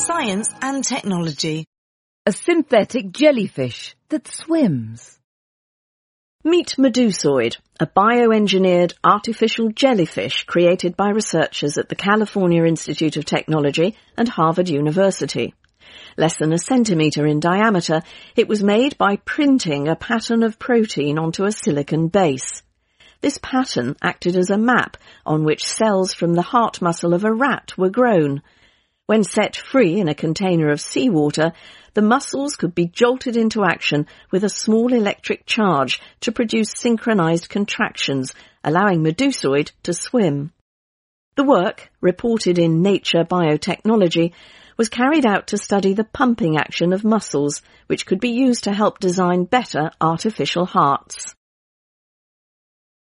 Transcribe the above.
science and technology. A synthetic jellyfish that swims. Meet Medusoid, a bioengineered artificial jellyfish created by researchers at the California Institute of Technology and Harvard University. Less than a centimetre in diameter, it was made by printing a pattern of protein onto a silicon base. This pattern acted as a map on which cells from the heart muscle of a rat were grown. When set free in a container of seawater, the muscles could be jolted into action with a small electric charge to produce synchronized contractions, allowing Medusoid to swim. The work, reported in Nature Biotechnology, was carried out to study the pumping action of muscles, which could be used to help design better artificial hearts.